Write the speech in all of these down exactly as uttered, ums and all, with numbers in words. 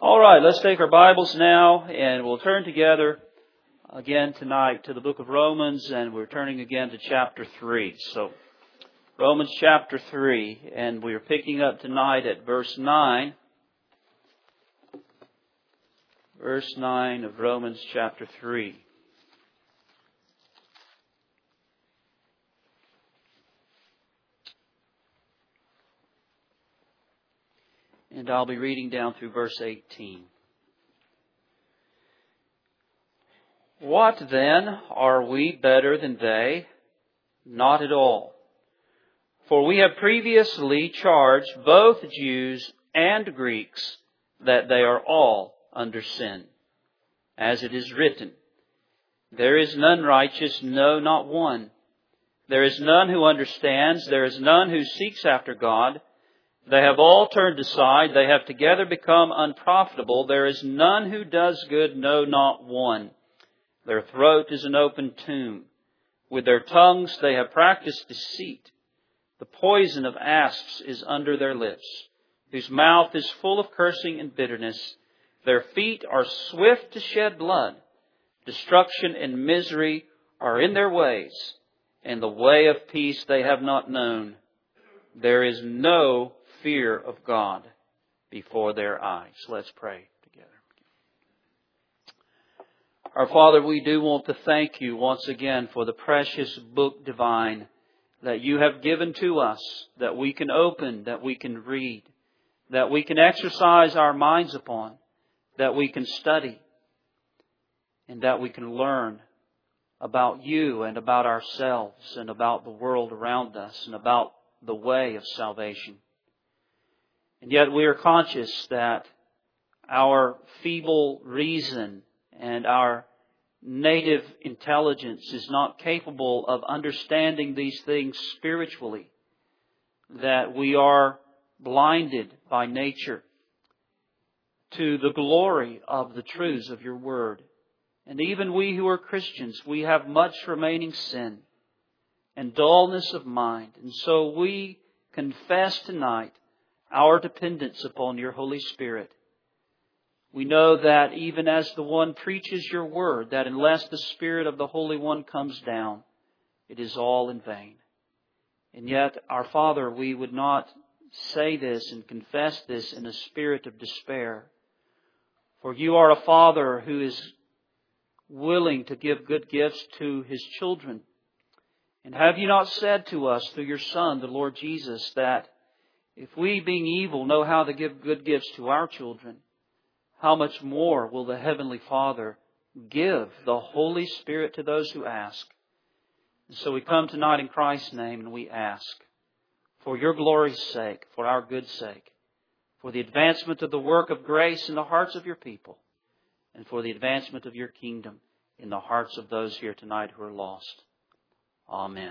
All right, let's take our Bibles now and we'll turn together again tonight to the book of Romans, and we're turning again to chapter three. So, Romans chapter three, and we're picking up tonight at verse nine. Verse nine of Romans chapter three. And I'll be reading down through verse eighteen. What then? Are we better than they? Not at all. For we have previously charged both Jews and Greeks that they are all under sin. As it is written, there is none righteous, no, not one. There is none who understands, there is none who seeks after God. They have all turned aside, they have together become unprofitable. There is none who does good, no, not one. Their throat is an open tomb. With their tongues they have practiced deceit. The poison of asps is under their lips, whose mouth is full of cursing and bitterness. Their feet are swift to shed blood. Destruction and misery are in their ways, and the way of peace they have not known. There is no fear of God before their eyes. Let's pray together. Our Father, we do want to thank You once again for the precious book divine that You have given to us, that we can open, that we can read, that we can exercise our minds upon, that we can study, and that we can learn about You and about ourselves and about the world around us and about the way of salvation. And yet we are conscious that our feeble reason and our native intelligence is not capable of understanding these things spiritually, that we are blinded by nature to the glory of the truths of Your Word. And even we who are Christians, we have much remaining sin and dullness of mind. And so we confess tonight our dependence upon Your Holy Spirit. We know that even as the one preaches Your Word, that unless the Spirit of the Holy One comes down, it is all in vain. And yet, our Father, we would not say this and confess this in a spirit of despair. For You are a Father who is willing to give good gifts to His children. And have You not said to us through Your Son, the Lord Jesus, that if we, being evil, know how to give good gifts to our children, how much more will the Heavenly Father give the Holy Spirit to those who ask? And so we come tonight in Christ's name and we ask, for Your glory's sake, for our good sake, for the advancement of the work of grace in the hearts of Your people, and for the advancement of Your kingdom in the hearts of those here tonight who are lost. Amen.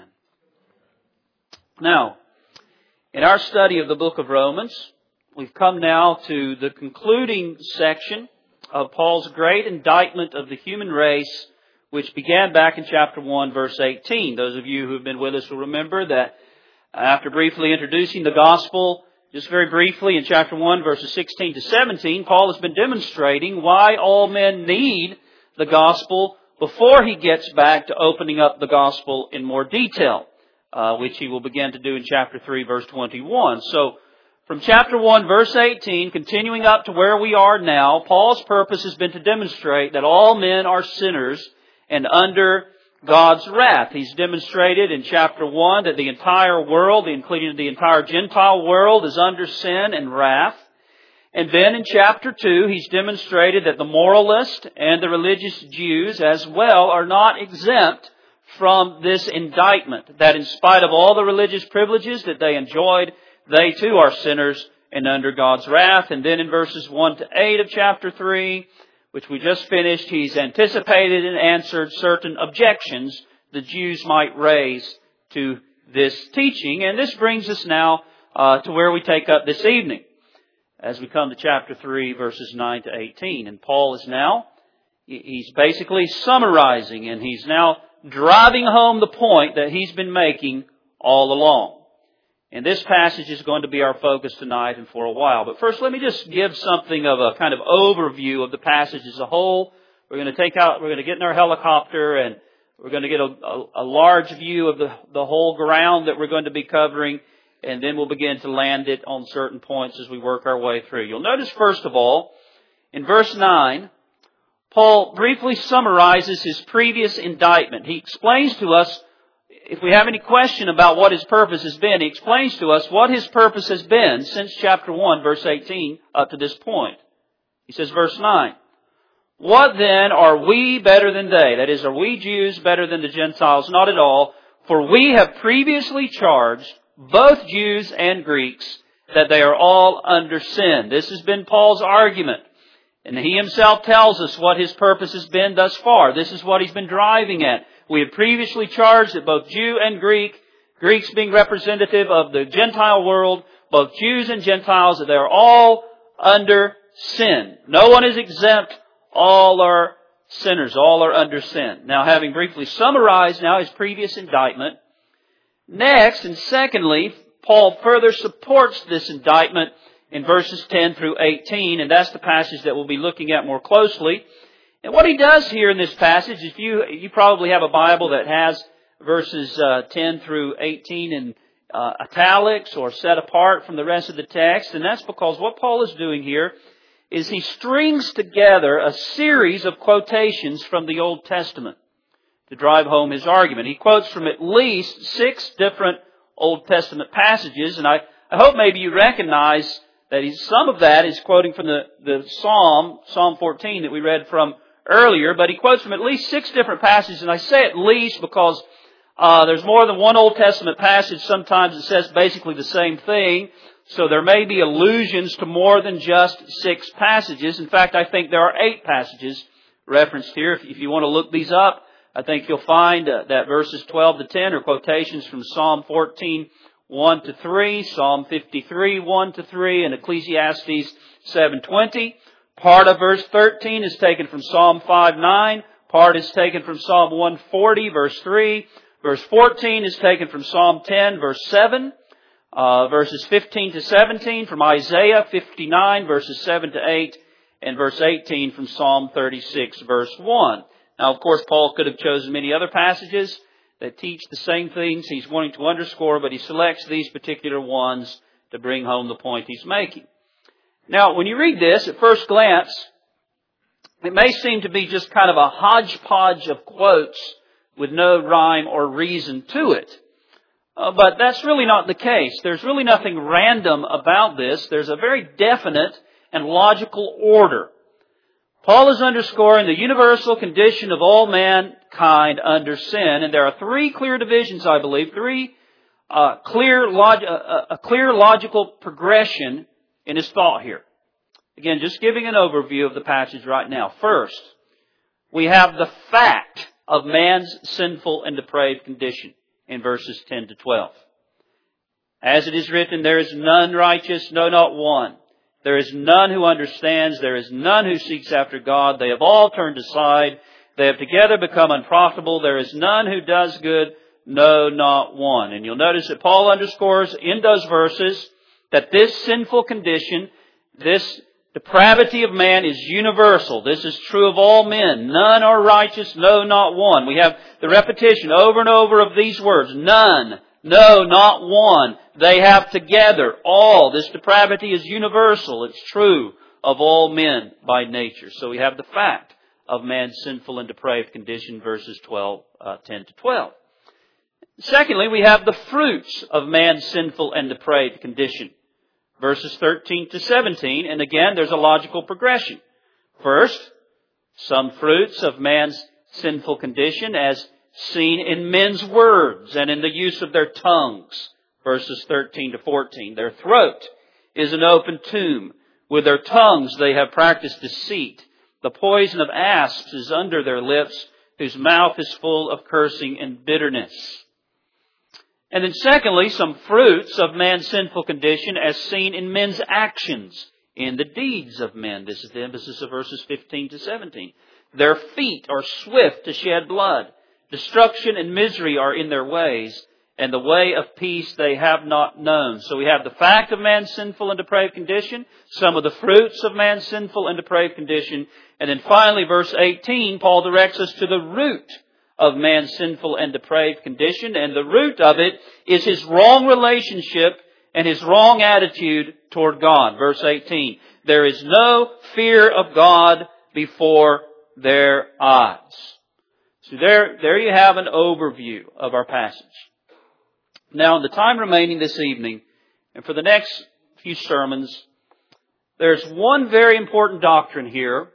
Now, in our study of the book of Romans, we've come now to the concluding section of Paul's great indictment of the human race, which began back in chapter one, verse eighteen. Those of you who have been with us will remember that after briefly introducing the gospel, just very briefly in chapter one, verses sixteen to seventeen, Paul has been demonstrating why all men need the gospel before he gets back to opening up the gospel in more detail, uh, which he will begin to do in chapter three, verse twenty-one. So, from chapter one, verse eighteen, continuing up to where we are now, Paul's purpose has been to demonstrate that all men are sinners and under God's wrath. He's demonstrated in chapter one that the entire world, including the entire Gentile world, is under sin and wrath. And then in chapter two, he's demonstrated that the moralist and the religious Jews as well are not exempt from this indictment, that in spite of all the religious privileges that they enjoyed, they too are sinners and under God's wrath. And then in verses one to eight of chapter three, which we just finished, he's anticipated and answered certain objections the Jews might raise to this teaching. And this brings us now uh, to where we take up this evening, as we come to chapter three, verses nine to eighteen. And Paul is now, he's basically summarizing, and he's now driving home the point that he's been making all along. And this passage is going to be our focus tonight and for a while. But first, let me just give something of a kind of overview of the passage as a whole. We're going to take out, we're going to get in our helicopter and we're going to get a, a, a large view of the, the whole ground that we're going to be covering. And then we'll begin to land it on certain points as we work our way through. You'll notice, first of all, in verse nine, Paul briefly summarizes his previous indictment. He explains to us, if we have any question about what his purpose has been, he explains to us what his purpose has been since chapter one, verse eighteen, up to this point. He says, verse nine, "What then are we better than they?" That is, are we Jews better than the Gentiles? Not at all. "For we have previously charged both Jews and Greeks that they are all under sin." This has been Paul's argument. And he himself tells us what his purpose has been thus far. This is what he's been driving at. We had previously charged that both Jew and Greek, Greeks being representative of the Gentile world, both Jews and Gentiles, that they are all under sin. No one is exempt. All are sinners. All are under sin. Now, having briefly summarized now his previous indictment, next and secondly, Paul further supports this indictment in verses ten through eighteen, and that's the passage that we'll be looking at more closely. And what he does here in this passage, if you you probably have a Bible that has verses uh, ten through eighteen in uh, italics or set apart from the rest of the text, and that's because what Paul is doing here is he strings together a series of quotations from the Old Testament to drive home his argument. He quotes from at least six different Old Testament passages, and I, I hope maybe you recognize that he's, some of that is quoting from the, the Psalm, Psalm fourteen that we read from earlier, but he quotes from at least six different passages, and I say at least because uh, there's more than one Old Testament passage. Sometimes it says basically the same thing, so there may be allusions to more than just six passages. In fact, I think there are eight passages referenced here. If, if you want to look these up, I think you'll find uh, that verses twelve to ten are quotations from Psalm fourteen, one to three, Psalm fifty-three, one to three, and Ecclesiastes seven twenty. Part of verse thirteen is taken from Psalm five nine. Part is taken from Psalm one forty, verse three. Verse fourteen is taken from Psalm ten, verse seven. Uh, verses fifteen to seventeen from Isaiah fifty-nine, verses seven to eight. And verse eighteen from Psalm thirty-six, verse one. Now, of course, Paul could have chosen many other passages that teach the same things he's wanting to underscore, but he selects these particular ones to bring home the point he's making. Now, when you read this, at first glance, it may seem to be just kind of a hodgepodge of quotes with no rhyme or reason to it. Uh, but that's really not the case. There's really nothing random about this. There's a very definite and logical order. Paul is underscoring the universal condition of all mankind under sin, and there are three clear divisions, I believe, three uh, clear log- uh, a clear logical progression in his thought here. Again, just giving an overview of the passage right now. First, we have the fact of man's sinful and depraved condition in verses ten to twelve. As it is written, there is none righteous, no, not one. There is none who understands. There is none who seeks after God. They have all turned aside. They have together become unprofitable. There is none who does good. No, not one. And you'll notice that Paul underscores in those verses that this sinful condition, this depravity of man is universal. This is true of all men. None are righteous. No, not one. We have the repetition over and over of these words. None. No, not one. They have together all. This depravity is universal. It's true of all men by nature. So we have the fact of man's sinful and depraved condition, verses twelve, uh, ten to twelve. Secondly, we have the fruits of man's sinful and depraved condition, verses thirteen to seventeen. And again, there's a logical progression. First, some fruits of man's sinful condition as seen in men's words and in the use of their tongues. Verses thirteen to fourteen. Their throat is an open tomb. With their tongues they have practiced deceit. The poison of asps is under their lips, whose mouth is full of cursing and bitterness. And then secondly, some fruits of man's sinful condition as seen in men's actions, in the deeds of men. This is the emphasis of verses fifteen to seventeen. Their feet are swift to shed blood. Destruction and misery are in their ways, and the way of peace they have not known. So we have the fact of man's sinful and depraved condition, some of the fruits of man's sinful and depraved condition, and then finally, verse eighteen, Paul directs us to the root of man's sinful and depraved condition, and the root of it is his wrong relationship and his wrong attitude toward God. Verse eighteen, there is no fear of God before their eyes. So there, there you have an overview of our passage. Now, in the time remaining this evening, and for the next few sermons, there's one very important doctrine here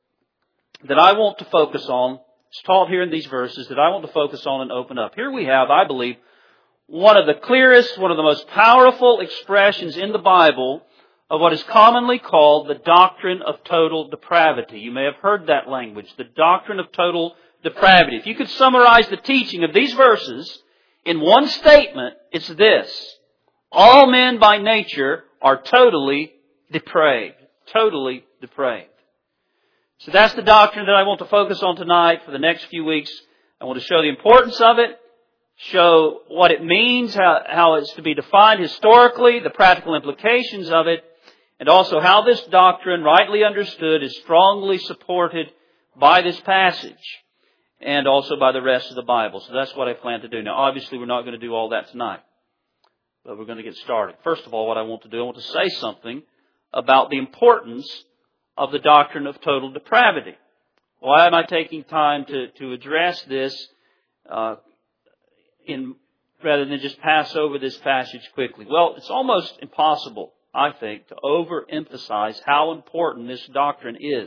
that I want to focus on. It's taught here in these verses that I want to focus on and open up. Here we have, I believe, one of the clearest, one of the most powerful expressions in the Bible of what is commonly called the doctrine of total depravity. You may have heard that language, the doctrine of total depravity. If you could summarize the teaching of these verses in one statement, it's this: all men by nature are totally depraved. Totally depraved. So that's the doctrine that I want to focus on tonight for the next few weeks. I want to show the importance of it, show what it means, how, how it's to be defined historically, the practical implications of it, and also how this doctrine, rightly understood, is strongly supported by this passage and also by the rest of the Bible. So that's what I plan to do. Now, obviously, we're not going to do all that tonight, but we're going to get started. First of all, what I want to do, I want to say something about the importance of the doctrine of total depravity. Why am I taking time to, to address this uh, in rather than just pass over this passage quickly? Well, it's almost impossible, I think, to overemphasize how important this doctrine is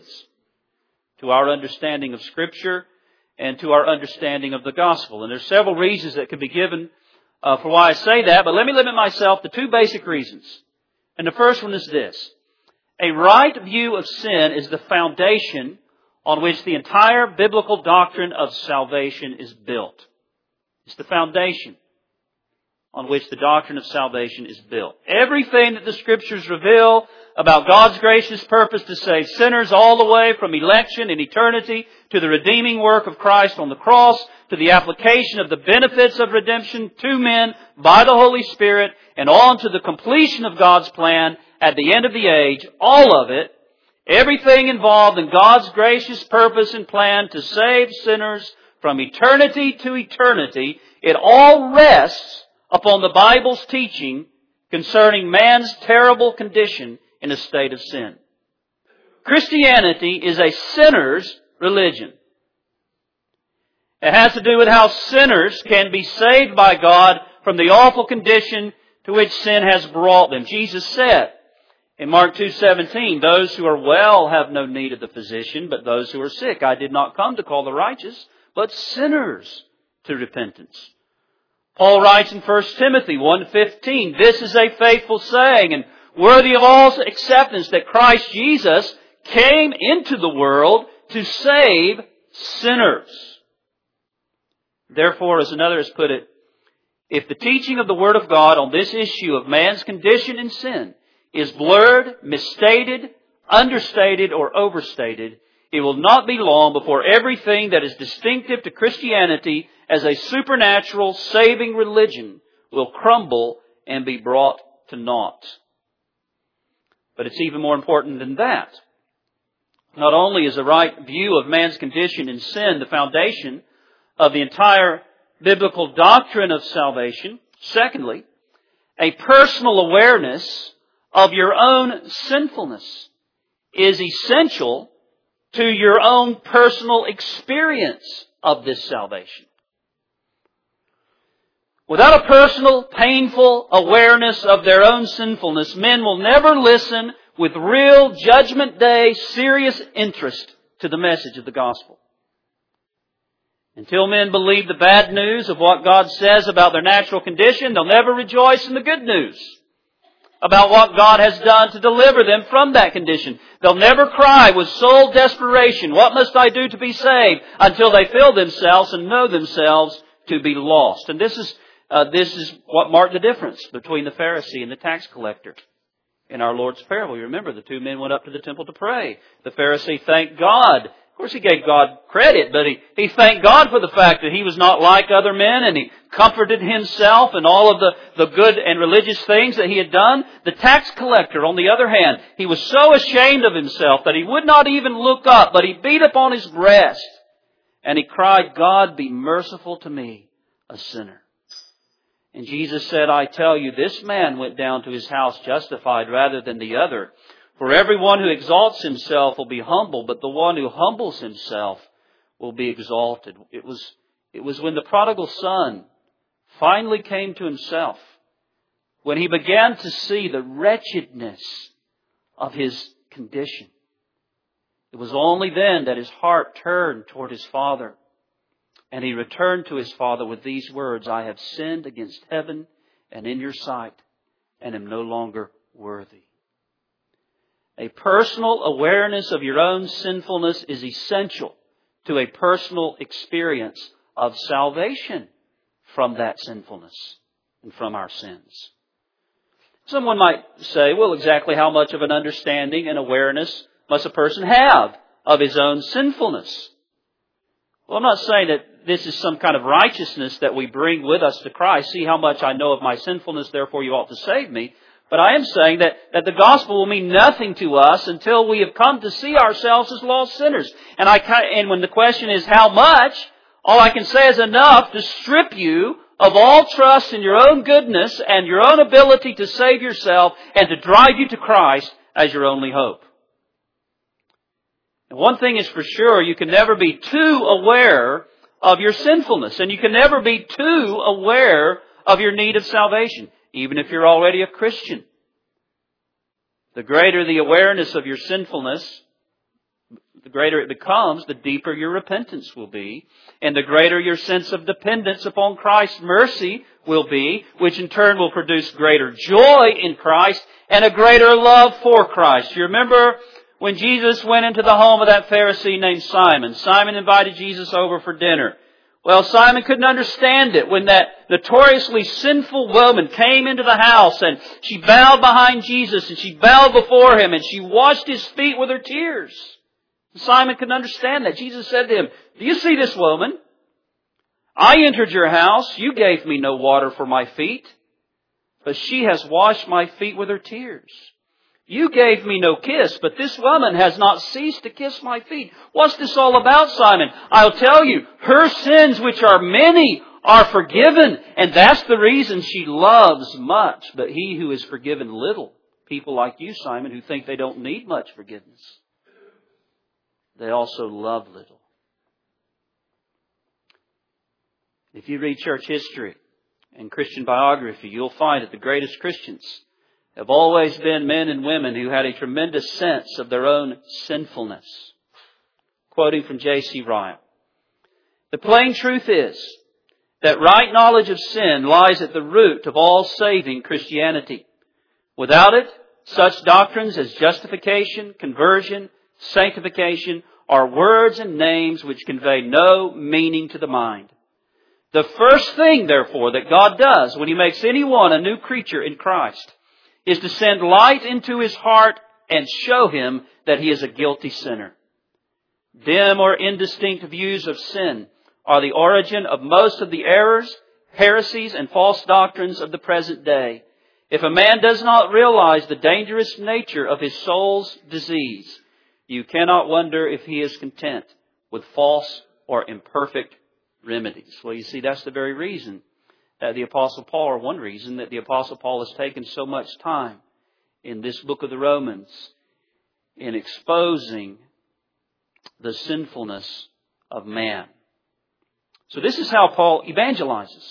to our understanding of Scripture and to our understanding of the gospel. And there's several reasons that could be given uh, for why I say that, but let me limit myself to two basic reasons. And the first one is this: a right view of sin is the foundation on which the entire biblical doctrine of salvation is built. It's the foundation on which the doctrine of salvation is built. Everything that the Scriptures reveal about God's gracious purpose to save sinners all the way from election and eternity to the redeeming work of Christ on the cross, to the application of the benefits of redemption to men by the Holy Spirit, and on to the completion of God's plan at the end of the age, all of it, everything involved in God's gracious purpose and plan to save sinners from eternity to eternity, it all rests upon the Bible's teaching concerning man's terrible condition in a state of sin. Christianity is a sinner's religion. It has to do with how sinners can be saved by God from the awful condition to which sin has brought them. Jesus said in Mark two seventeen, those who are well have no need of the physician, but those who are sick. I did not come to call the righteous, but sinners to repentance. Paul writes in First Timothy one fifteen, this is a faithful saying and worthy of all acceptance, that Christ Jesus came into the world to save sinners. Therefore, as another has put it, if the teaching of the Word of God on this issue of man's condition in sin is blurred, misstated, understated, or overstated, it will not be long before everything that is distinctive to Christianity as a supernatural saving religion will crumble and be brought to naught. But it's even more important than that. Not only is a right view of man's condition in sin the foundation of the entire biblical doctrine of salvation, secondly, a personal awareness of your own sinfulness is essential to your own personal experience of this salvation. Without a personal, painful awareness of their own sinfulness, men will never listen with real Judgment Day serious interest to the message of the gospel. Until men believe the bad news of what God says about their natural condition, they'll never rejoice in the good news about what God has done to deliver them from that condition. They'll never cry with soul desperation, what must I do to be saved? Until they feel themselves and know themselves to be lost. And this is uh, this is what marked the difference between the Pharisee and the tax collector in our Lord's parable. You remember the two men went up to the temple to pray. The Pharisee thanked God Of course, he gave God credit, but he, he thanked God for the fact that he was not like other men, and he comforted himself in all of the, the good and religious things that he had done. The tax collector, on the other hand, he was so ashamed of himself that he would not even look up, but he beat upon his breast, and he cried, God, be merciful to me, a sinner. And Jesus said, I tell you, this man went down to his house justified rather than the other. For everyone who exalts himself will be humble, but the one who humbles himself will be exalted. It was, it was when the prodigal son finally came to himself, when he began to see the wretchedness of his condition. It was only then that his heart turned toward his father. And he returned to his father with these words, I have sinned against heaven and in your sight, and am no longer worthy. A personal awareness of your own sinfulness is essential to a personal experience of salvation from that sinfulness and from our sins. Someone might say, well, exactly how much of an understanding and awareness must a person have of his own sinfulness? Well, I'm not saying that this is some kind of righteousness that we bring with us to Christ. See how much I know of my sinfulness, therefore you ought to save me. But I am saying that, that the gospel will mean nothing to us until we have come to see ourselves as lost sinners. And I and when the question is how much, all I can say is enough to strip you of all trust in your own goodness and your own ability to save yourself and to drive you to Christ as your only hope. And one thing is for sure, you can never be too aware of your sinfulness, and you can never be too aware of your need of salvation, even if you're already a Christian. The greater the awareness of your sinfulness, the greater it becomes, the deeper your repentance will be, and the greater your sense of dependence upon Christ's mercy will be, which in turn will produce greater joy in Christ and a greater love for Christ. You remember when Jesus went into the home of that Pharisee named Simon. Simon invited Jesus over for dinner. Well, Simon couldn't understand it when that notoriously sinful woman came into the house and she bowed behind Jesus and she bowed before Him and she washed His feet with her tears. Simon couldn't understand that. Jesus said to him, do you see this woman? I entered your house. You gave me no water for my feet, but she has washed my feet with her tears. You gave me no kiss, but this woman has not ceased to kiss my feet. What's this all about, Simon? I'll tell you, her sins, which are many, are forgiven, and that's the reason she loves much. But he who is forgiven little, people like you, Simon, who think they don't need much forgiveness, they also love little. If you read church history and Christian biography, you'll find that the greatest Christians have always been men and women who had a tremendous sense of their own sinfulness. Quoting from J C Ryle, the plain truth is that right knowledge of sin lies at the root of all saving Christianity. Without it, such doctrines as justification, conversion, sanctification are words and names which convey no meaning to the mind. The first thing, therefore, that God does when He makes anyone a new creature in Christ is to send light into his heart and show him that he is a guilty sinner. Dim or indistinct views of sin are the origin of most of the errors, heresies, and false doctrines of the present day. If a man does not realize the dangerous nature of his soul's disease, you cannot wonder if he is content with false or imperfect remedies. Well, you see, that's the very reason that the Apostle Paul, or one reason that the Apostle Paul has taken so much time in this book of the Romans in exposing the sinfulness of man. So this is how Paul evangelizes.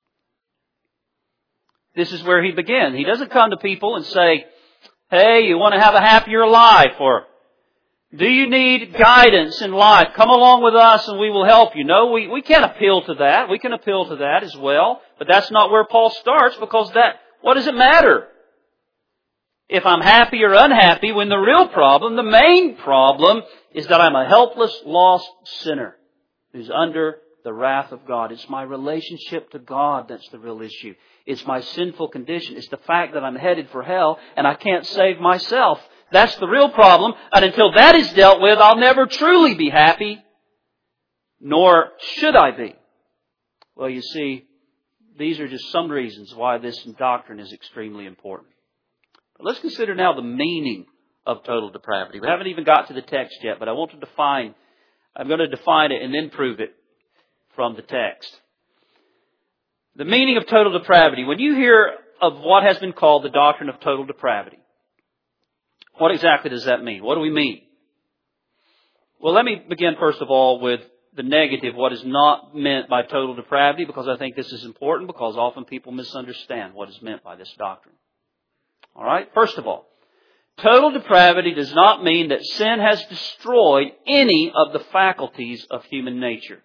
This is where he began. He doesn't come to people and say, hey, you want to have a happier life, or do you need guidance in life? Come along with us and we will help you. No, we, we can't appeal to that. We can appeal to that as well. But that's not where Paul starts, because that, what does it matter if I'm happy or unhappy, when the real problem, the main problem, is that I'm a helpless, lost sinner who's under the wrath of God. It's my relationship to God that's the real issue. It's my sinful condition. It's the fact that I'm headed for hell and I can't save myself. That's the real problem. And until that is dealt with, I'll never truly be happy. Nor should I be. Well, you see, these are just some reasons why this doctrine is extremely important. But let's consider now the meaning of total depravity. We haven't even got to the text yet, but I want to define, I'm going to define it and then prove it from the text. The meaning of total depravity. When you hear of what has been called the doctrine of total depravity, what exactly does that mean? What do we mean? Well, let me begin first of all with the negative, what is not meant by total depravity, because I think this is important, because often people misunderstand what is meant by this doctrine. All right? First of all, total depravity does not mean that sin has destroyed any of the faculties of human nature.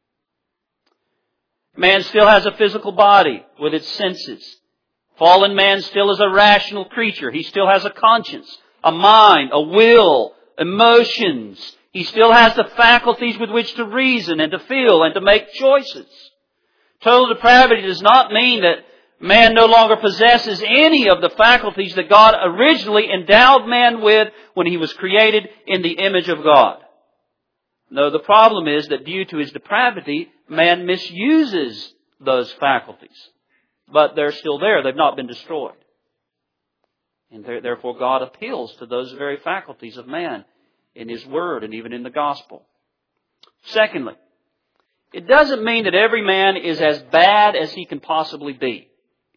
Man still has a physical body with its senses. Fallen man still is a rational creature. He still has a conscience, a mind, a will, emotions. He still has the faculties with which to reason and to feel and to make choices. Total depravity does not mean that man no longer possesses any of the faculties that God originally endowed man with when he was created in the image of God. No, the problem is that due to his depravity, man misuses those faculties. But they're still there. They've not been destroyed. And therefore God appeals to those very faculties of man in His Word and even in the Gospel. Secondly, it doesn't mean that every man is as bad as he can possibly be.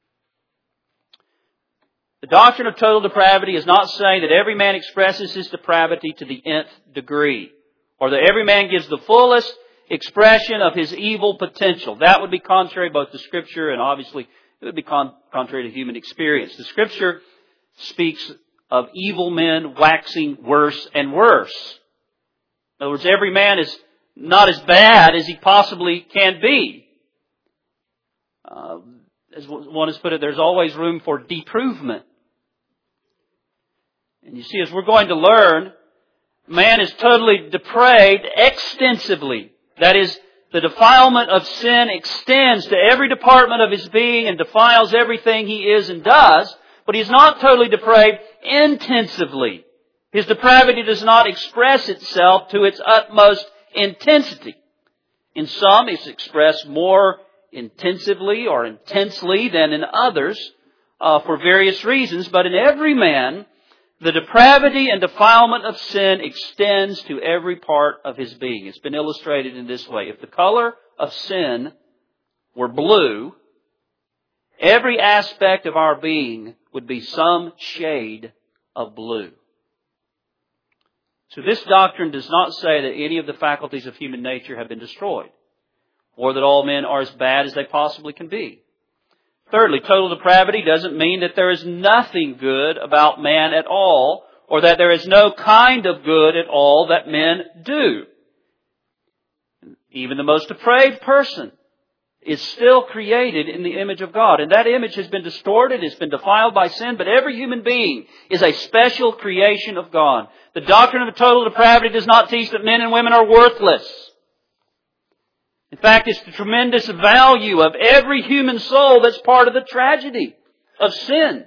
The doctrine of total depravity is not saying that every man expresses his depravity to the nth degree, or that every man gives the fullest expression of his evil potential. That would be contrary both to Scripture and obviously it would be con- contrary to human experience. The Scripture speaks of evil men waxing worse and worse. In other words, every man is not as bad as he possibly can be. Uh, as one has put it, there's always room for deprovement. And you see, as we're going to learn, man is totally depraved extensively. That is, the defilement of sin extends to every department of his being and defiles everything he is and does. But he is not totally depraved intensively. His depravity does not express itself to its utmost intensity. In some, it's expressed more intensively or intensely than in others uh, for various reasons. But in every man, the depravity and defilement of sin extends to every part of his being. It's been illustrated in this way. If the color of sin were blue, every aspect of our being would be some shade of blue. So this doctrine does not say that any of the faculties of human nature have been destroyed, or that all men are as bad as they possibly can be. Thirdly, total depravity doesn't mean that there is nothing good about man at all, or that there is no kind of good at all that men do. Even the most depraved person is still created in the image of God. And that image has been distorted, it's been defiled by sin, but every human being is a special creation of God. The doctrine of total depravity does not teach that men and women are worthless. In fact, it's the tremendous value of every human soul that's part of the tragedy of sin.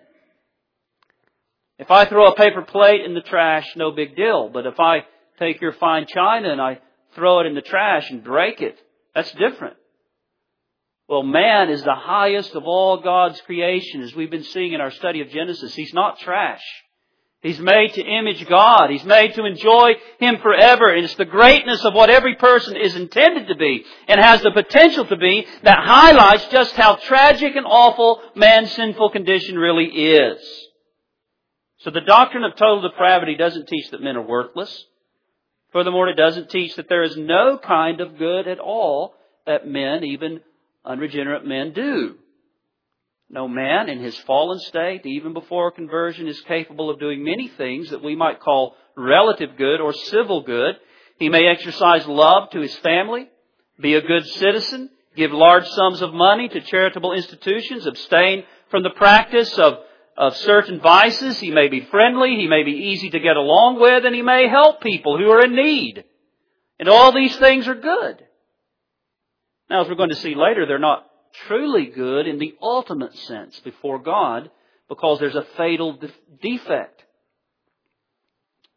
If I throw a paper plate in the trash, no big deal. But if I take your fine china and I throw it in the trash and break it, that's different. Well, man is the highest of all God's creation, as we've been seeing in our study of Genesis. He's not trash. He's made to image God. He's made to enjoy Him forever. And it's the greatness of what every person is intended to be and has the potential to be that highlights just how tragic and awful man's sinful condition really is. So the doctrine of total depravity doesn't teach that men are worthless. Furthermore, it doesn't teach that there is no kind of good at all that men, even unregenerate men, do. No man in his fallen state, even before conversion, is capable of doing many things that we might call relative good or civil good. He may exercise love to his family, be a good citizen, give large sums of money to charitable institutions, abstain from the practice of, of certain vices. He may be friendly, he may be easy to get along with, and he may help people who are in need. And all these things are good. Now, as we're going to see later, they're not truly good in the ultimate sense before God, because there's a fatal defect.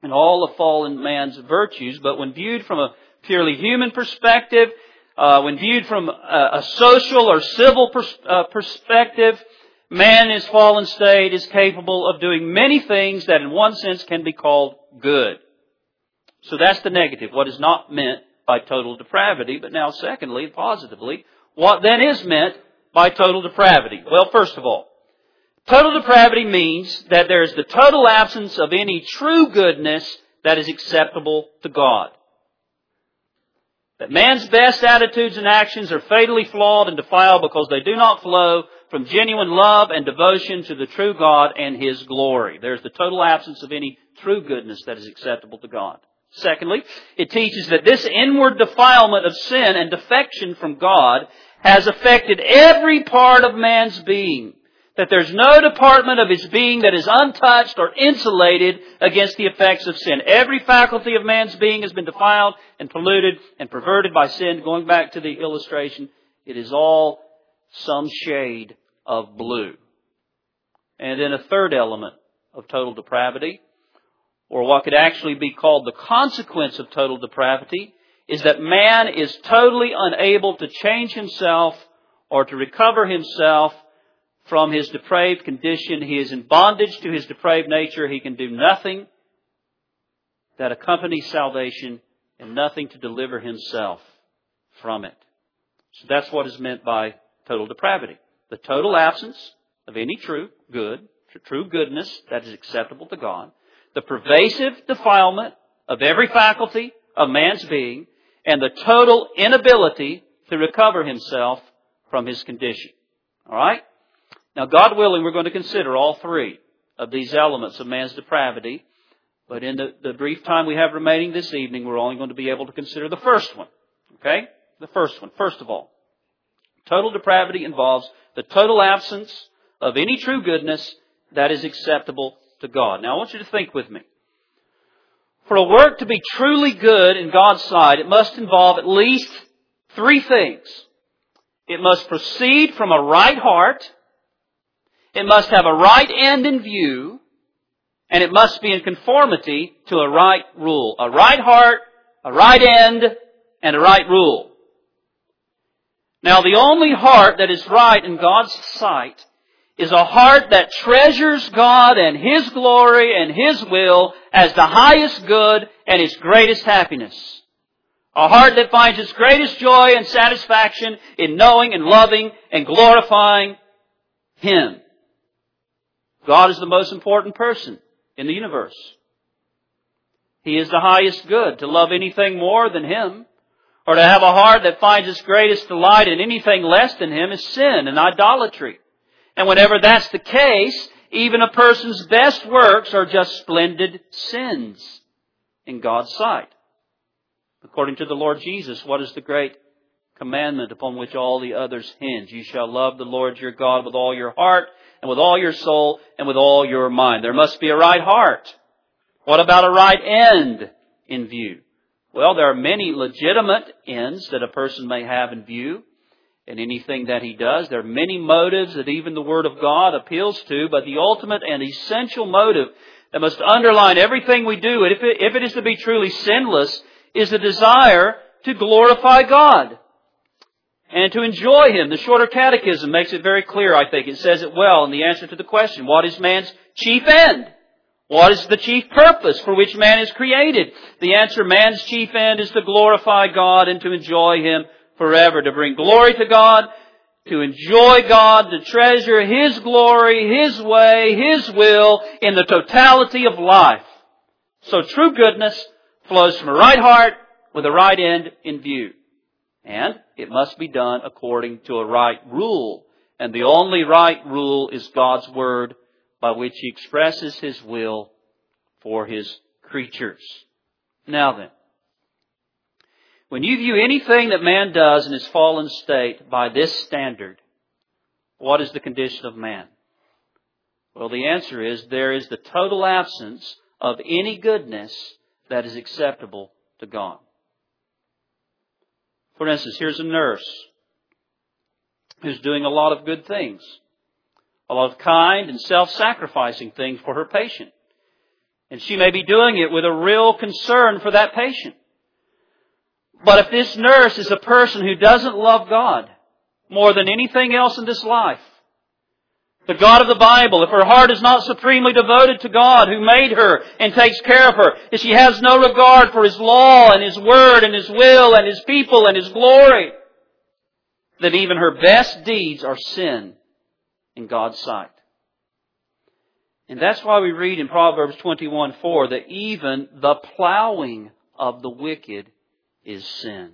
and all of fallen man's virtues. But when viewed from a purely human perspective, uh, when viewed from a, a social or civil pers- uh, perspective, man in his fallen state is capable of doing many things that in one sense can be called good. So that's the negative, what is not meant by total depravity. But now secondly, positively, what then is meant by total depravity? Well, first of all, total depravity means that there is the total absence of any true goodness that is acceptable to God. That man's best attitudes and actions are fatally flawed and defiled because they do not flow from genuine love and devotion to the true God and His glory. There's the total absence of any true goodness that is acceptable to God. Secondly, it teaches that this inward defilement of sin and defection from God has affected every part of man's being. That there's no department of his being that is untouched or insulated against the effects of sin. Every faculty of man's being has been defiled and polluted and perverted by sin. Going back to the illustration, it is all some shade of blue. And then a third element of total depravity, or what could actually be called the consequence of total depravity, is that man is totally unable to change himself or to recover himself from his depraved condition. He is in bondage to his depraved nature. He can do nothing that accompanies salvation and nothing to deliver himself from it. So that's what is meant by total depravity. The total absence of any true good, true goodness that is acceptable to God. The pervasive defilement of every faculty of man's being, and the total inability to recover himself from his condition. All right? Now, God willing, we're going to consider all three of these elements of man's depravity. But in the, the brief time we have remaining this evening, we're only going to be able to consider the first one. Okay? The first one. First of all, total depravity involves the total absence of any true goodness that is acceptable to God. Now, I want you to think with me. For a work to be truly good in God's sight, it must involve at least three things. It must proceed from a right heart. It must have a right end in view. And it must be in conformity to a right rule. A right heart, a right end, and a right rule. Now, the only heart that is right in God's sight is a heart that treasures God and His glory and His will as the highest good and its greatest happiness. A heart that finds its greatest joy and satisfaction in knowing and loving and glorifying Him. God is the most important person in the universe. He is the highest good. To love anything more than Him, or to have a heart that finds its greatest delight in anything less than Him, is sin and idolatry. And whenever that's the case, even a person's best works are just splendid sins in God's sight. According to the Lord Jesus, what is the great commandment upon which all the others hinge? You shall love the Lord your God with all your heart and with all your soul and with all your mind. There must be a right heart. What about a right end in view? Well, there are many legitimate ends that a person may have in view in anything that he does. There are many motives that even the Word of God appeals to, but the ultimate and essential motive that must underline everything we do, and if it, if it is to be truly sinless, is the desire to glorify God and to enjoy Him. The Shorter Catechism makes it very clear, I think. It says it well in the answer to the question, what is man's chief end? What is the chief purpose for which man is created? The answer, man's chief end is to glorify God and to enjoy Him forever. To bring glory to God, to enjoy God, to treasure His glory, His way, His will in the totality of life. So true goodness flows from a right heart with a right end in view. And it must be done according to a right rule. And the only right rule is God's Word, by which He expresses His will for His creatures. Now then, when you view anything that man does in his fallen state by this standard, what is the condition of man? Well, the answer is there is the total absence of any goodness that is acceptable to God. For instance, here's a nurse who's doing a lot of good things, a lot of kind and self-sacrificing things for her patient. And she may be doing it with a real concern for that patient. But if this nurse is a person who doesn't love God more than anything else in this life, the God of the Bible, if her heart is not supremely devoted to God who made her and takes care of her, if she has no regard for His law and His word and His will and His people and His glory, then even her best deeds are sin in God's sight. And that's why we read in Proverbs twenty-one four that even the plowing of the wicked is sin.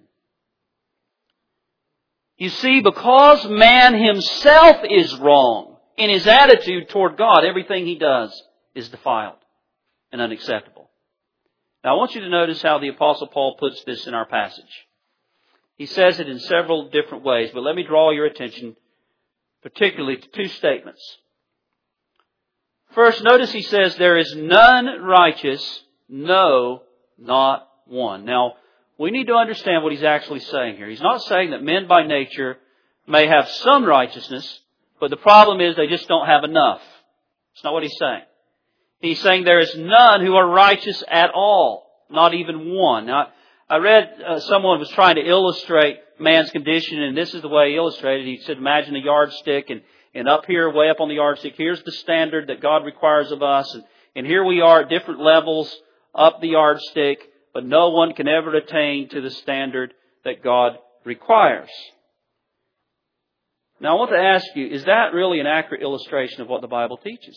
You see, because man himself is wrong in his attitude toward God, everything he does is defiled and unacceptable. Now I want you to notice how the Apostle Paul puts this in our passage. He says it in several different ways, but let me draw your attention particularly to two statements. First, notice he says, there is none righteous, no, not one. Now, we need to understand what he's actually saying here. He's not saying that men by nature may have some righteousness, but the problem is they just don't have enough. That's not what he's saying. He's saying there is none who are righteous at all, not even one. Now, I read uh, someone was trying to illustrate man's condition, and this is the way he illustrated it. He said, imagine a yardstick, and And up here, way up on the yardstick, here's the standard that God requires of us. And, and here we are at different levels up the yardstick, but no one can ever attain to the standard that God requires. Now I want to ask you, is that really an accurate illustration of what the Bible teaches?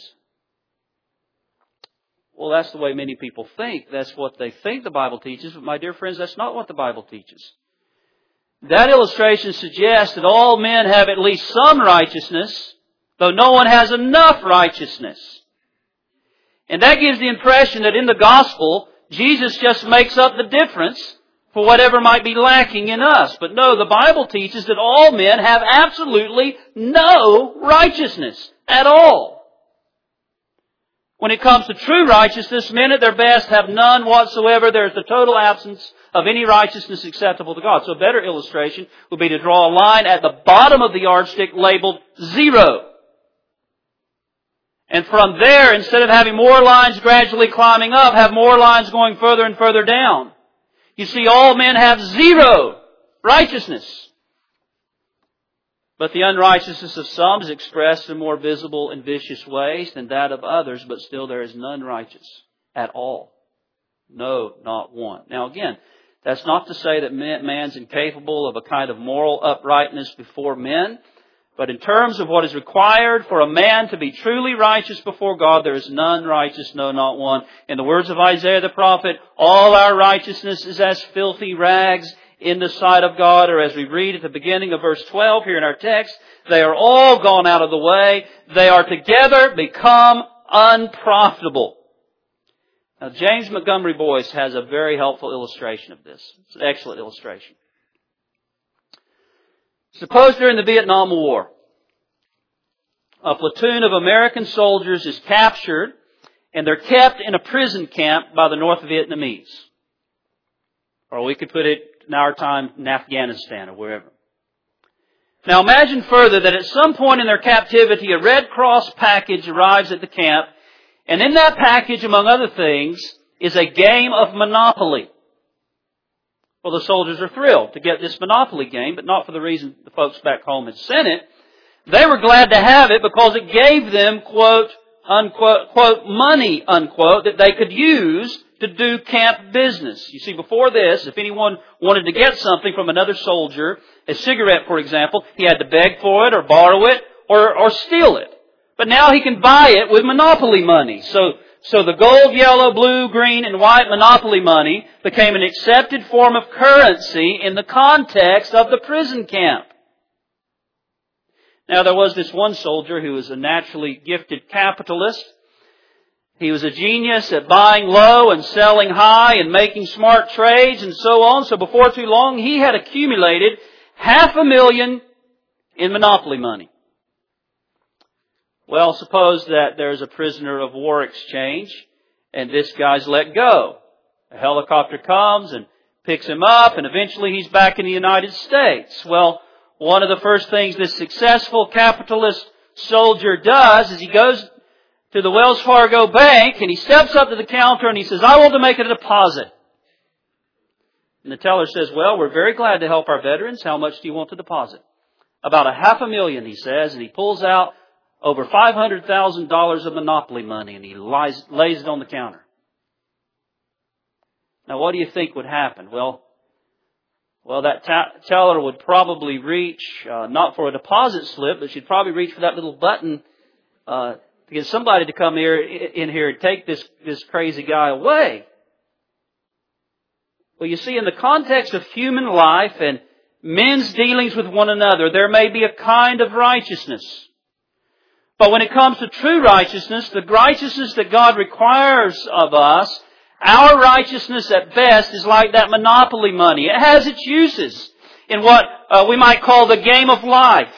Well, that's the way many people think. That's what they think the Bible teaches. But my dear friends, that's not what the Bible teaches. That illustration suggests that all men have at least some righteousness, though no one has enough righteousness. And that gives the impression that in the gospel, Jesus just makes up the difference for whatever might be lacking in us. But no, the Bible teaches that all men have absolutely no righteousness at all. When it comes to true righteousness, men at their best have none whatsoever. There's the total absence of any righteousness acceptable to God. So a better illustration would be to draw a line at the bottom of the yardstick labeled zero. And from there, instead of having more lines gradually climbing up, have more lines going further and further down. You see, all men have zero righteousness. But the unrighteousness of some is expressed in more visible and vicious ways than that of others, but still there is none righteous at all. No, not one. Now again, that's not to say that man's incapable of a kind of moral uprightness before men, but in terms of what is required for a man to be truly righteous before God, there is none righteous, no, not one. In the words of Isaiah the prophet, all our righteousness is as filthy rags in the sight of God, or as we read at the beginning of verse twelve here in our text, they are all gone out of the way. They are together become unprofitable. Now, James Montgomery Boyce has a very helpful illustration of this. It's an excellent illustration. Suppose during the Vietnam War, a platoon of American soldiers is captured and they're kept in a prison camp by the North Vietnamese. Or we could put it in our time in Afghanistan or wherever. Now imagine further that at some point in their captivity, a Red Cross package arrives at the camp, and in that package, among other things, is a game of Monopoly. Well, the soldiers are thrilled to get this Monopoly game, but not for the reason the folks back home had sent it. They were glad to have it because it gave them, quote, unquote, quote, money, unquote, that they could use to do camp business. You see, before this, if anyone wanted to get something from another soldier, a cigarette, for example, he had to beg for it or borrow it or, or steal it. But now he can buy it with Monopoly money. So, so the gold, yellow, blue, green, and white Monopoly money became an accepted form of currency in the context of the prison camp. Now, there was this one soldier who was a naturally gifted capitalist. He was a genius at buying low and selling high and making smart trades and so on. So before too long, he had accumulated half a million in Monopoly money. Well, suppose that there's a prisoner of war exchange and this guy's let go. A helicopter comes and picks him up and eventually he's back in the United States. Well, one of the first things this successful capitalist soldier does is he goes to the Wells Fargo bank, and he steps up to the counter and he says, I want to make a deposit. And the teller says, well, we're very glad to help our veterans. How much do you want to deposit? About a half a million, he says, and he pulls out over five hundred thousand dollars of Monopoly money, and he lies, lays it on the counter. Now, what do you think would happen? Well, well, that ta- teller would probably reach, uh, not for a deposit slip, but she'd probably reach for that little button uh, to get somebody to come here in here and take this, this crazy guy away. Well, you see, in the context of human life and men's dealings with one another, there may be a kind of righteousness. But when it comes to true righteousness, the righteousness that God requires of us, our righteousness at best is like that Monopoly money. It has its uses in what uh, we might call the game of life.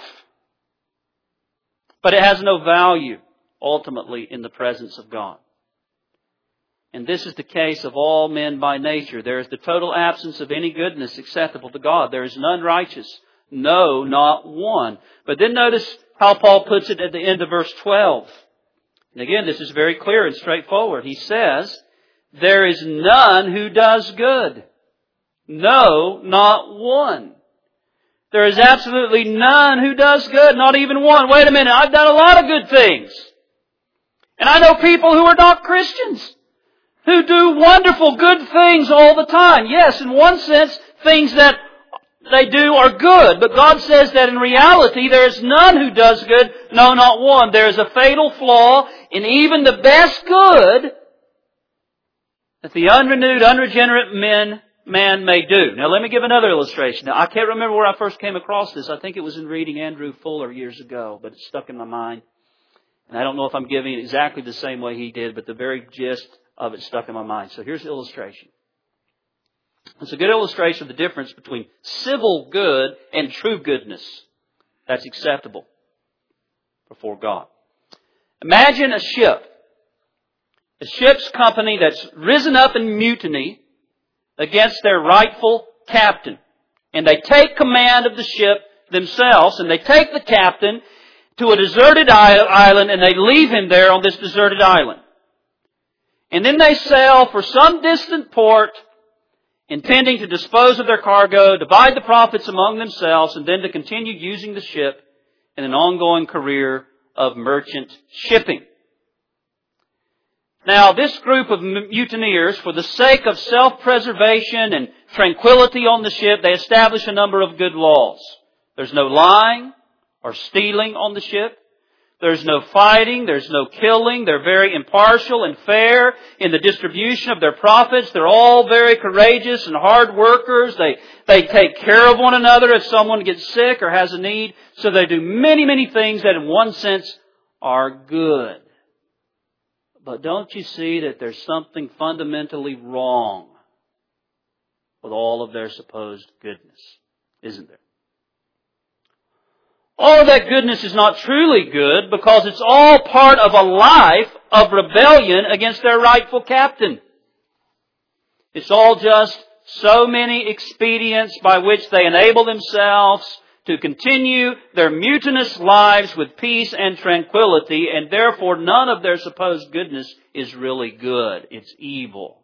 But it has no value, ultimately, in the presence of God. And this is the case of all men by nature. There is the total absence of any goodness acceptable to God. There is none righteous. No, not one. But then notice how Paul puts it at the end of verse twelve. And again, this is very clear and straightforward. He says, there is none who does good. No, not one. There is absolutely none who does good. Not even one. Wait a minute, I've done a lot of good things. And I know people who are not Christians, who do wonderful good things all the time. Yes, in one sense, things that they do are good. But God says that in reality, there is none who does good. No, not one. There is a fatal flaw in even the best good that the unrenewed, unregenerate men, man may do. Now let me give another illustration. Now I can't remember where I first came across this. I think it was in reading Andrew Fuller years ago, but it stuck in my mind. And I don't know if I'm giving it exactly the same way he did, but the very gist of it stuck in my mind. So here's the illustration. It's a good illustration of the difference between civil good and true goodness that's acceptable before God. Imagine a ship. A ship's company that's risen up in mutiny against their rightful captain. And they take command of the ship themselves, and they take the captain to a deserted island, and they leave him there on this deserted island. And then they sail for some distant port, intending to dispose of their cargo, divide the profits among themselves, and then to continue using the ship in an ongoing career of merchant shipping. Now, this group of mutineers, for the sake of self-preservation and tranquility on the ship, they establish a number of good laws. There's no lying or stealing on the ship. There's no fighting. There's no killing. They're very impartial and fair in the distribution of their profits. They're all very courageous and hard workers. They, they take care of one another if someone gets sick or has a need. So they do many, many things that in one sense are good. But don't you see that there's something fundamentally wrong with all of their supposed goodness? Isn't there? All of that goodness is not truly good because it's all part of a life of rebellion against their rightful captain. It's all just so many expedients by which they enable themselves to continue their mutinous lives with peace and tranquility, and therefore none of their supposed goodness is really good. It's evil.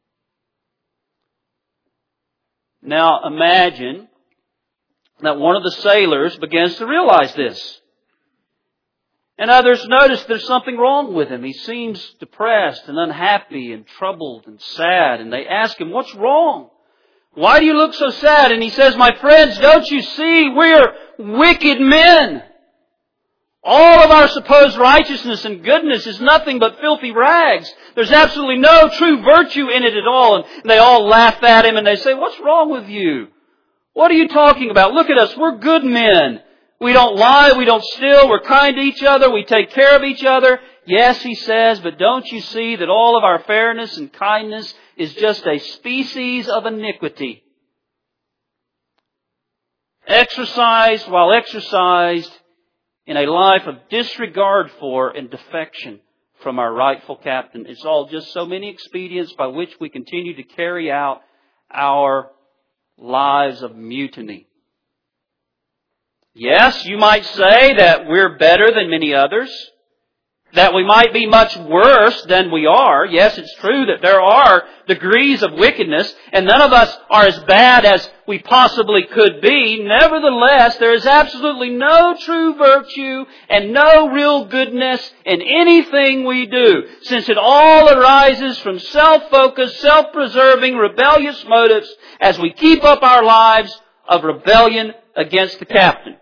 Now imagine that one of the sailors begins to realize this. And others notice there's something wrong with him. He seems depressed and unhappy and troubled and sad. And they ask him, what's wrong? Why do you look so sad? And he says, my friends, don't you see we're wicked men? All of our supposed righteousness and goodness is nothing but filthy rags. There's absolutely no true virtue in it at all. And they all laugh at him and they say, what's wrong with you? What are you talking about? Look at us. We're good men. We don't lie. We don't steal. We're kind to each other. We take care of each other. Yes, he says, but don't you see that all of our fairness and kindness is just a species of iniquity? Exercised while exercised in a life of disregard for and defection from our rightful captain. It's all just so many expedients by which we continue to carry out our lives of mutiny. Yes, you might say that we're better than many others. that we might be much worse than we are. Yes, it's true that there are degrees of wickedness, and none of us are as bad as we possibly could be. Nevertheless, there is absolutely no true virtue and no real goodness in anything we do, since it all arises from self-focused, self-preserving, rebellious motives as we keep up our lives of rebellion against the captain.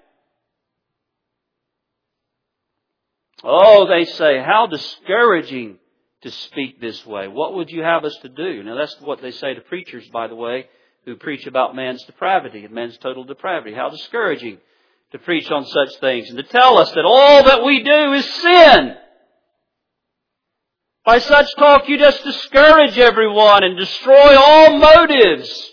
Oh, they say, how discouraging to speak this way. What would you have us to do? Now, that's what they say to preachers, by the way, who preach about man's depravity and man's total depravity. How discouraging to preach on such things and to tell us that all that we do is sin. By such talk, you just discourage everyone and destroy all motives.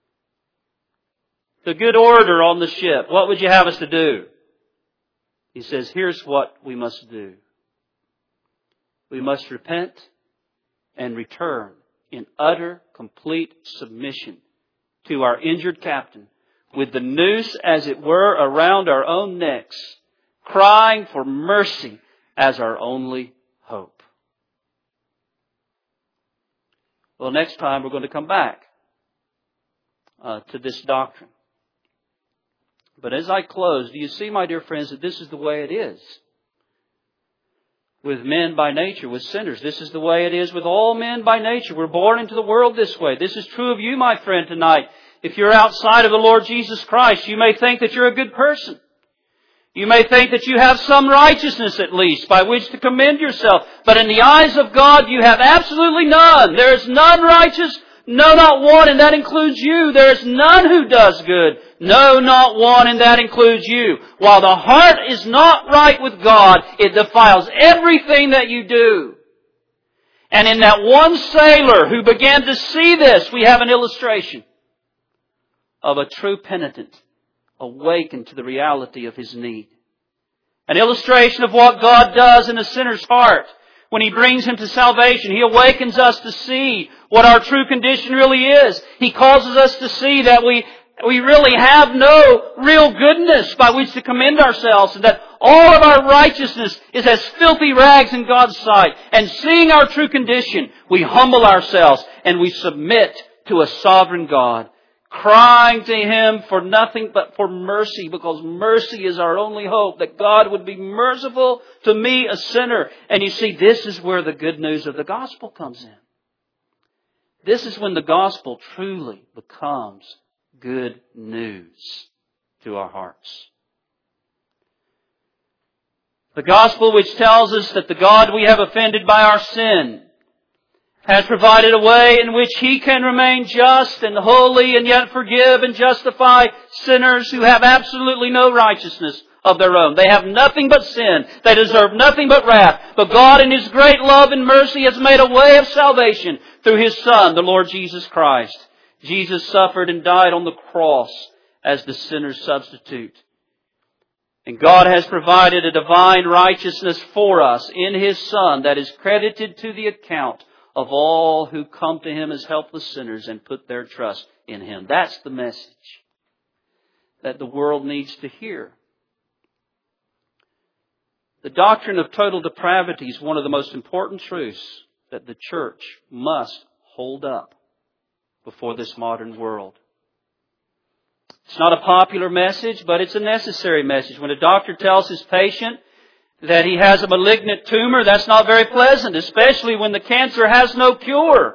The good order on the ship. What would you have us to do? He says, here's what we must do. We must repent and return in utter, complete submission to our injured captain, with the noose, as it were, around our own necks, crying for mercy as our only hope. Well, next time we're going to come back uh, to this doctrine. But as I close, do you see, my dear friends, that this is the way it is with men by nature, with sinners? This is the way it is with all men by nature. We're born into the world this way. This is true of you, my friend, tonight. If you're outside of the Lord Jesus Christ, you may think that you're a good person. You may think that you have some righteousness at least by which to commend yourself. But in the eyes of God, you have absolutely none. There is none righteous, no, not one, and that includes you. There is none who does good. No, not one, and that includes you. While the heart is not right with God, it defiles everything that you do. And in that one sailor who began to see this, we have an illustration of a true penitent awakened to the reality of his need. An illustration of what God does in a sinner's heart. When He brings him to salvation, He awakens us to see what our true condition really is. He causes us to see that we, we really have no real goodness by which to commend ourselves, and that all of our righteousness is as filthy rags in God's sight. And seeing our true condition, we humble ourselves and we submit to a sovereign God, crying to Him for nothing but for mercy, because mercy is our only hope, that God would be merciful to me, a sinner. And you see, this is where the good news of the gospel comes in. This is when the gospel truly becomes good news to our hearts. The gospel which tells us that the God we have offended by our sin has provided a way in which He can remain just and holy and yet forgive and justify sinners who have absolutely no righteousness of their own. They have nothing but sin. They deserve nothing but wrath. But God in His great love and mercy has made a way of salvation through His Son, the Lord Jesus Christ. Jesus suffered and died on the cross as the sinner's substitute. And God has provided a divine righteousness for us in His Son that is credited to the account of all who come to Him as helpless sinners and put their trust in Him. That's the message that the world needs to hear. The doctrine of total depravity is one of the most important truths that the church must hold up before this modern world. It's not a popular message, but it's a necessary message. When a doctor tells his patient that he has a malignant tumor, that's not very pleasant, especially when the cancer has no cure.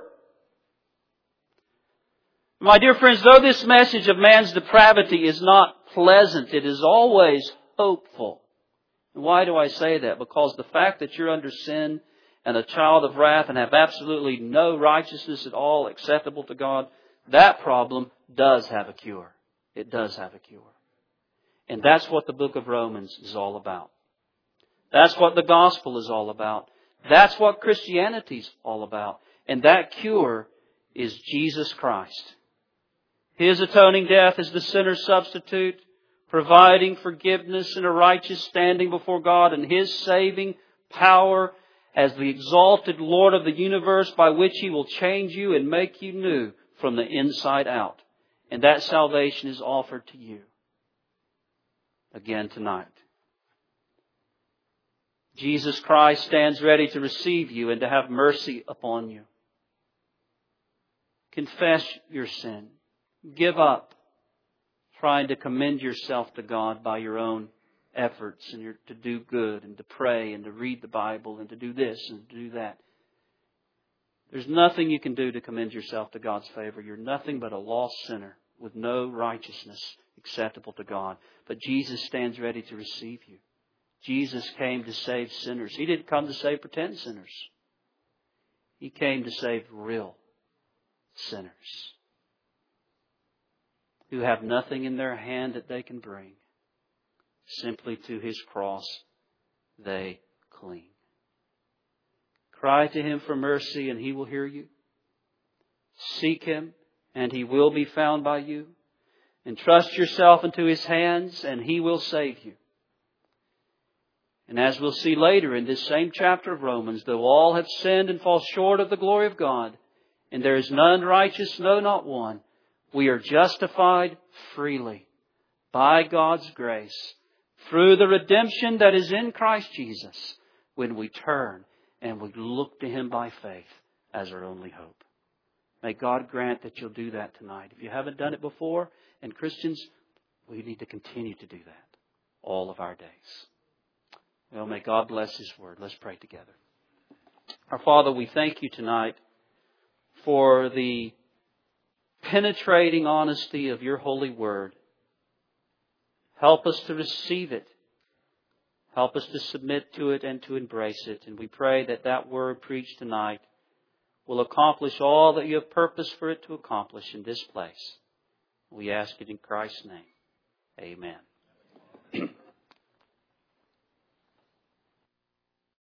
My dear friends, though this message of man's depravity is not pleasant, it is always hopeful. And why do I say that? Because the fact that you're under sin and a child of wrath and have absolutely no righteousness at all acceptable to God, that problem does have a cure. It does have a cure. And that's what the book of Romans is all about. That's what the gospel is all about. That's what Christianity is all about. And that cure is Jesus Christ. His atoning death is the sinner's substitute, providing forgiveness and a righteous standing before God, and His saving power as the exalted Lord of the universe by which He will change you and make you new from the inside out. And that salvation is offered to you again tonight. Jesus Christ stands ready to receive you and to have mercy upon you. Confess your sin. Give up trying to commend yourself to God by your own efforts and your, to do good and to pray and to read the Bible and to do this and to do that. There's nothing you can do to commend yourself to God's favor. You're nothing but a lost sinner with no righteousness acceptable to God. But Jesus stands ready to receive you. Jesus came to save sinners. He didn't come to save pretend sinners. He came to save real sinners who have nothing in their hand that they can bring. Simply to His cross they cling. Cry to Him for mercy and He will hear you. Seek Him and He will be found by you. Entrust yourself into His hands and He will save you. And as we'll see later in this same chapter of Romans, though all have sinned and fall short of the glory of God, and there is none righteous, no, not one, we are justified freely by God's grace through the redemption that is in Christ Jesus when we turn and we look to Him by faith as our only hope. May God grant that you'll do that tonight. If you haven't done it before, and Christians, we need to continue to do that all of our days. Well, may God bless His Word. Let's pray together. Our Father, we thank You tonight for the penetrating honesty of Your holy Word. Help us to receive it. Help us to submit to it and to embrace it. And we pray that that Word preached tonight will accomplish all that You have purposed for it to accomplish in this place. We ask it in Christ's name. Amen.